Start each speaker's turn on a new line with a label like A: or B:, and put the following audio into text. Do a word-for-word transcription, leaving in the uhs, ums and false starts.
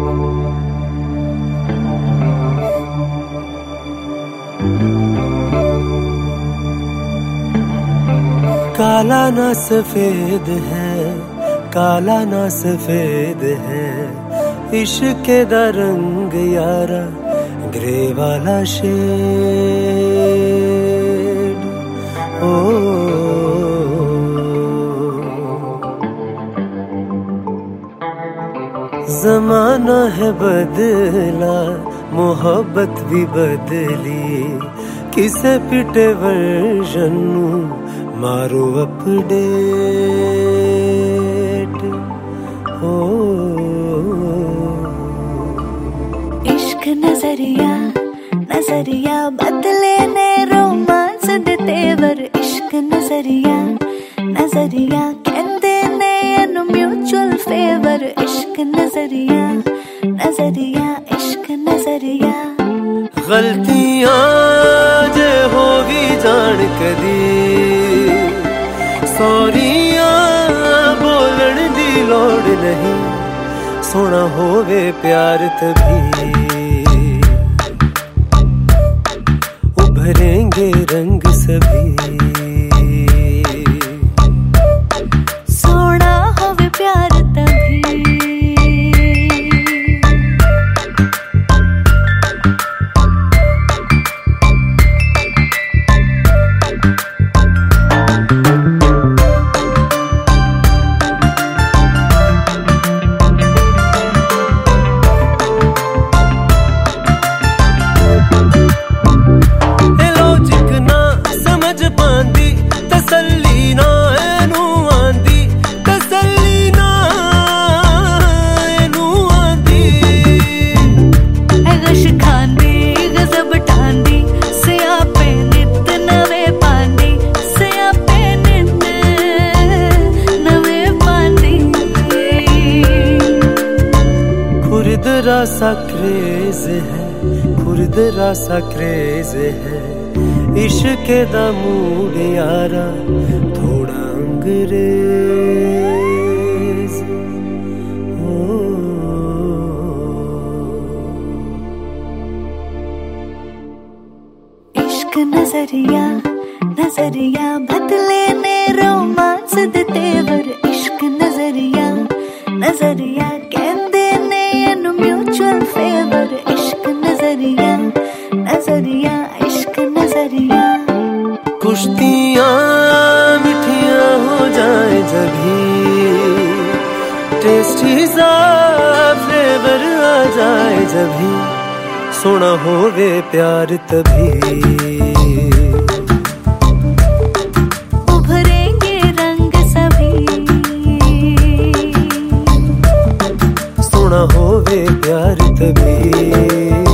A: काला ना सफेद है, काला ना सफेद है, इश्क दा रंग यारा ग्रे वाला शेड। ओ ज़माना है बदला, मोहब्बत भी बदली, किसे पिटे वर्जन मारो अपडेट। हो
B: इश्क नजरिया नजरिया बदले ने रोमांस दे तेवर। इश्क नजरिया नजरिया कहंदे ने एनु म्यूचुअल फेवर। इश्क नजरिया नजरिया इश्क नजरिया।
A: गलतियां जे होगी जान कदी, सॉरियां बोलण दी लोड़ नहीं, सोना होवे प्यार तभी उभरेंगे रंग सभी।
B: सोना होवे प्यार तभी
A: सा क्रेज है, खुरदरा सा क्रेज है, इश्क दा मूड यारा थोड़ा अंग्रेज। ओ
B: इश्क नजरिया नजरिया बदले ने रोमांस दे तेवर। इश्क नजरिया नजरिया कहंदे ने एनु म्यूचुअल फेवर। इश्क नजरिया नजरिया इश्क नजरिया।
A: कुश्तियां मिठियां हो जाए जभी, टेस्टी सा फ्लेवर आ जाए जभी, सोना होवे प्यार तभी
B: उभरेंगे रंग सभी।
A: सोना होवे प्यार तभी।